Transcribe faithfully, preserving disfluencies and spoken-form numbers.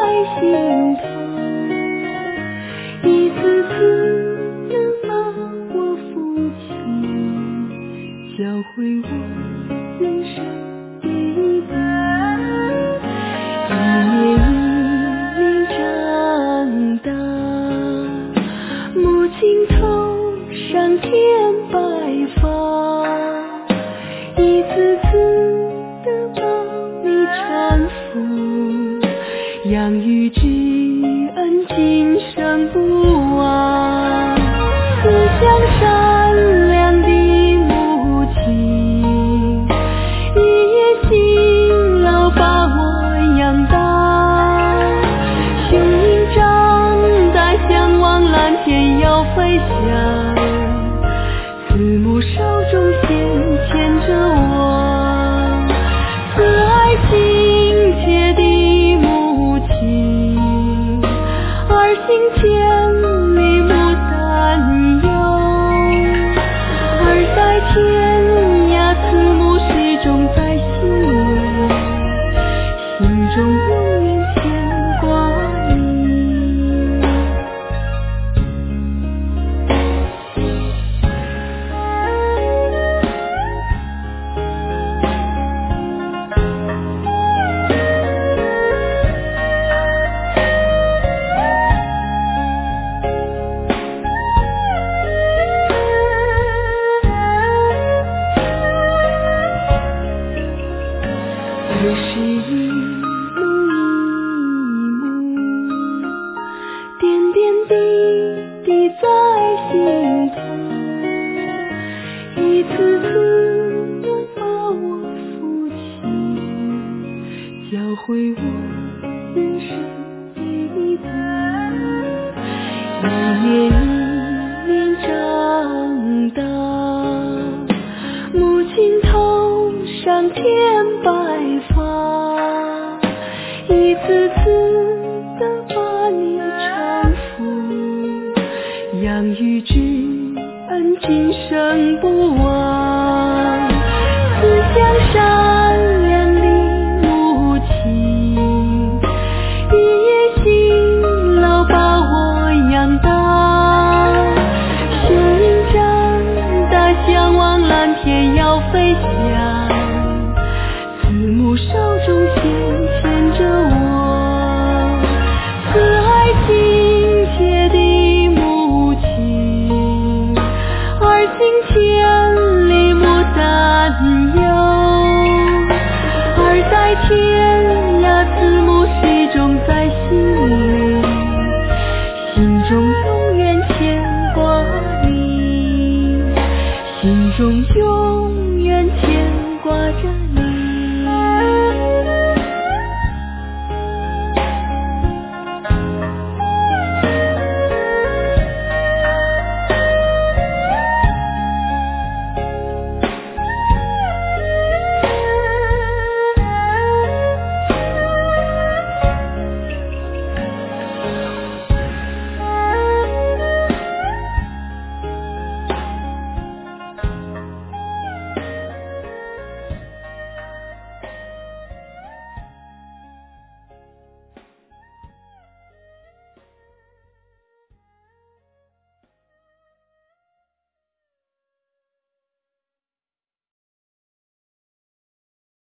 心头，一次次的把我父亲教会我人生第一步，一年一年长大，母亲头上添白发，一次次的把你搀扶，养育之恩今生不忘。思想善良的母亲，日夜辛劳把我养大，雄鹰长大向往蓝天要飞翔，慈母手中线牵着我，慈爱亲切的母亲，儿行千里不担忧，儿在天涯慈母始终在心里，心中永远牵挂你。又是一幕一幕，点点滴滴在心头，一次次的把我父亲教会我人生第一步，一年一年长大，母亲头上添白发，一次次的把你搀扶，养育之恩今生不忘。